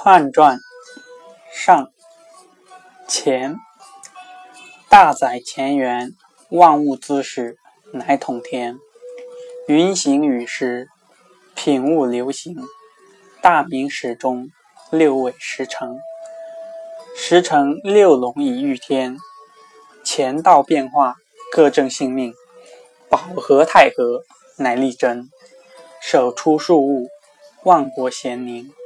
汉传上，乾，大载乾元，万物滋始，乃统天。云行雨施，品物流行，大明始终，六位时成。时成六龙以御天，乾道变化，各正性命。保和太和，乃立贞。手出数物，万国咸宁。